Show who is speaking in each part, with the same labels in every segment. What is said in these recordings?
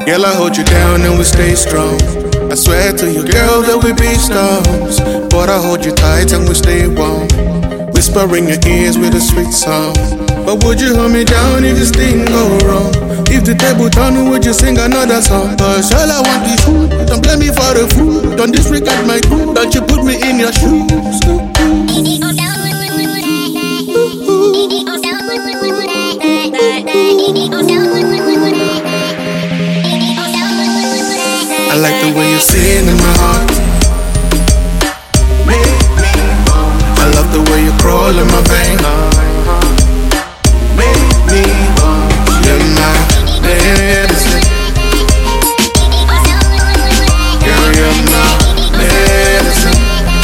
Speaker 1: Girl, I hold you down and we stay strong. I swear to you, girl, that we be stars. But I hold you tight and we stay warm. Whisper in your ears with a sweet song. But would you hold me down if this thing go wrong? If the table turn, would you sing another song? Cause all I want is you. Don't blame me for the food. Don't disregard my crew. Don't you put me in your shoes. I like the way you sing in my heart. I love the way you crawl in my vein. You're my medicine. Girl, you're my medicine.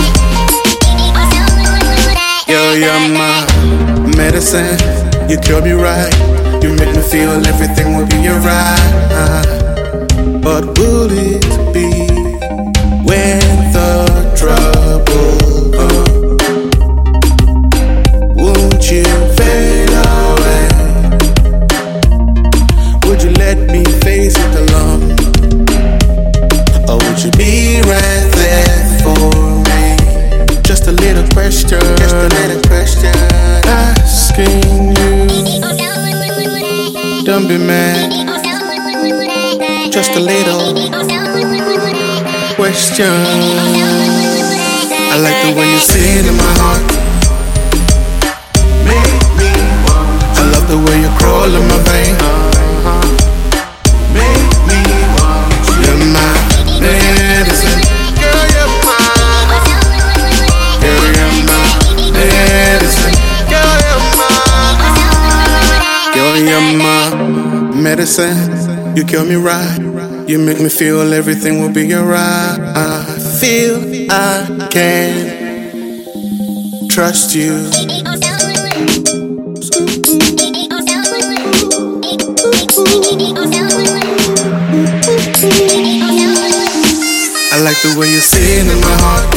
Speaker 1: Girl, you're my medicine. You cure me right. You make me feel everything will be alright. But will it be when the trouble comes? Won't you fade away? Would you let me face it alone? Or would you be right there for me? Just a little question, asking you. Don't be mad. Just a little question. I like the way you sing in my heart. I love the way you crawl in my vein. You're my medicine. Girl, you're my medicine. Girl, you're my medicine. You cure me right. You make me feel everything will be alright. I feel I can trust you. I like the way you sing in my heart.